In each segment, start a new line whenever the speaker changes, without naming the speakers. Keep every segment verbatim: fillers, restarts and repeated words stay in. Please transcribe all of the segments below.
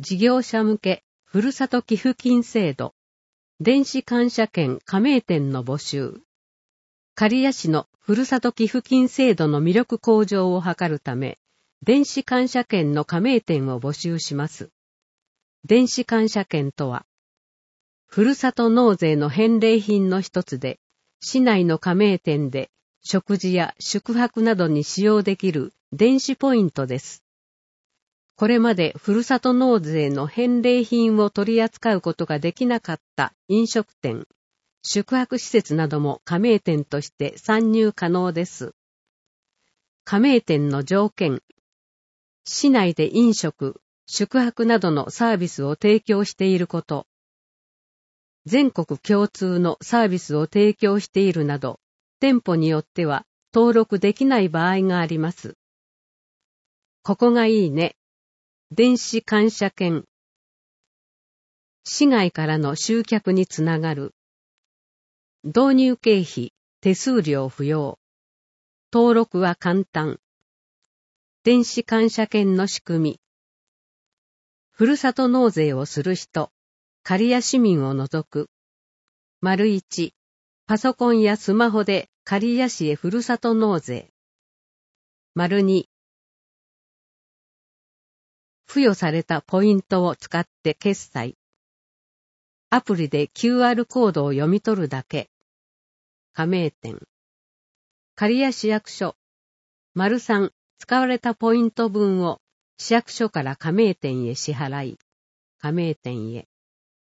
事業者向けふるさと寄付金制度、電子感謝券加盟店の募集。刈谷市のふるさと寄付金制度の魅力向上を図るため、電子感謝券の加盟店を募集します。電子感謝券とは、ふるさと納税の返礼品の一つで、市内の加盟店で食事や宿泊などに使用できる電子ポイントです。これまでふるさと納税の返礼品を取り扱うことができなかった飲食店、宿泊施設なども加盟店として参入可能です。加盟店の条件、市内で飲食、宿泊などのサービスを提供していること、全国共通のサービスを提供しているなど、店舗によっては登録できない場合があります。ここがいいね。電子感謝券。市外からの集客につながる。導入経費、手数料不要。登録は簡単。電子感謝券の仕組み。ふるさと納税をする人、刈谷市民を除く。丸一、パソコンやスマホで刈谷市へふるさと納税。丸二、付与されたポイントを使って決済。アプリで キューアール コードを読み取るだけ。加盟店。刈谷市役所。丸三、使われたポイント分を市役所から加盟店へ支払い。加盟店へ。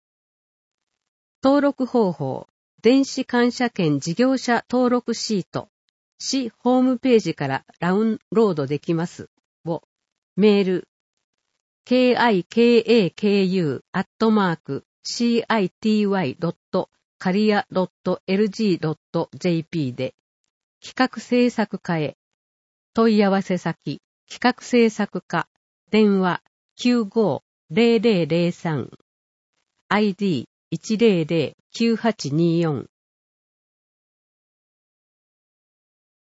登録方法。電子感謝券事業者登録シート。市ホームページからダウンロードできます。を、メール。キャイカク アットマーク シーアイティーワイ ドット カリア ドット エルジー ドット ジェーピー で企画制作課へ問い合わせ先企画制作課電話 きゅうご ゼロゼロゼロさん アイディー いちゼロゼロ きゅうはちにーよん